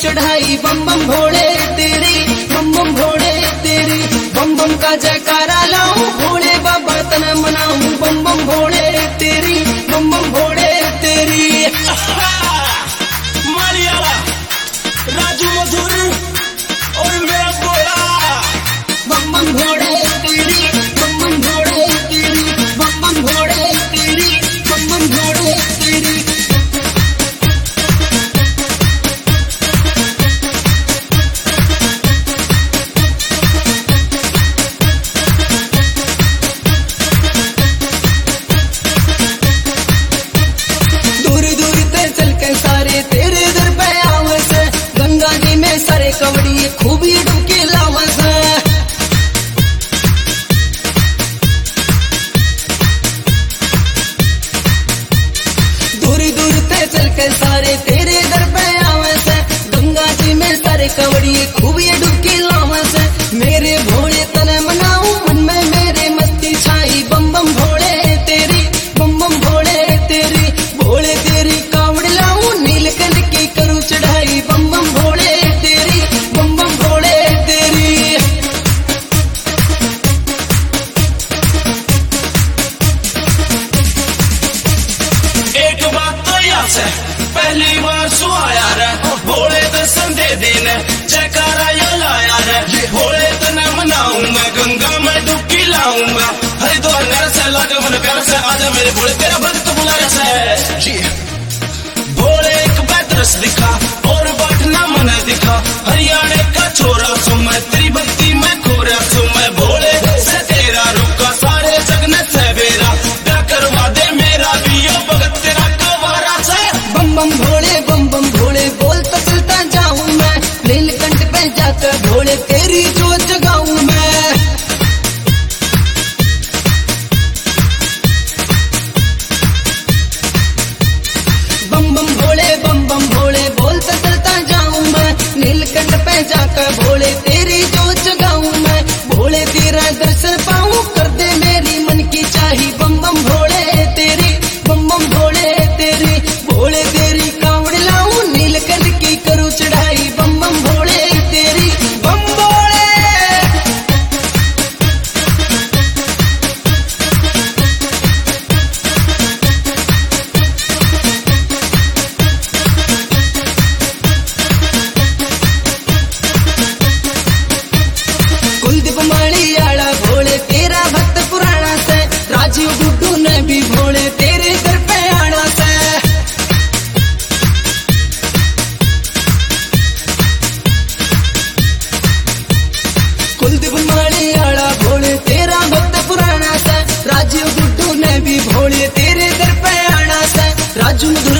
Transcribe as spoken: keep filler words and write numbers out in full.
चढ़ाई बम बम भोले तेरी, बम बम भोले तेरी, बम बम का जयकारा लाऊं भोले बाबा तना मनाऊं, बम बम भोले तेरी, बम बम भोले तेरी। मालियाला राजू मधुर और मेरा बोला बम बम भोले तेरी, बम बम भोले तेरी, बम बम भोले तेरी, बम बम भोले तेरी। दूर दूर ते चल के सारे तेरे दर पे आवस, गंगा जी में सारे कवड़ी खूबी डुबकी लावस। दूर दूर ते चल के सारे तेरे दर पे आवस, गंगा जी में सारे कवड़ी खूबी डुबकी लावस। मेरे भोले तने मनाऊं मन में मेरे मस्ती छाई, बम बम भोले तेरी, बम बम भोले तेरी, भोले तेरी कावड़ लाऊं नीलकंठ की करूं चढ़ाई, बम बम भोले तेरी, बम बम भोले तेरी। एक बात तो याद है पहली बार सुहाया रे भोले दर्शन दे देने जयकारा यो लाया रे, भोले तना मनाऊं मैं गंगा में डुबकी लाऊंगा, हरिद्वार नर से लागे मन प्यार से आजा मेरे भोले तेरा भक्त बुला रहा है। भोले एक बैतरस दिखा और बैठना मन दिखा, हरियाणा का छोरा सो मैं तेरी भक्ति में खोरा सो मैं भोले से तेरा रुका सारे जग ने सवेरा क्या करवा दे मेरा भी यो भगत तेरा कवारा से। बम बम भोले बम बम भोले बोलता चलता जाऊं मैं, नीलकंठ पे जाकर भोले तेरी जोत जगाऊं मैं। बम बम भोले बम बम भोले बोलता चलता जाऊं मैं, नीलकंठ पे जाकर भोले तेरी जोत जगाऊं मैं। भोले तेरा दर्शन पाऊं कर दे मेरी मन की चाही, बम बम भोले तेरी, बम बम भोले तेरी, भोले तेरी कावड़ लाऊं नीलकंठ की करूं चढ़ाई, बम बम भोले तेरी, बम भोले। कुलदीप मालियाला भोले तेरा भक्त पुराना से, राजीव गुड्डू ने भी भोले तेरे दर पे आना से। कुलदीप मालियाला भोले तेरा भक्त पुराना से, राजीव गुड्डू ने भी भोले तेरे दर पे आना से। राजू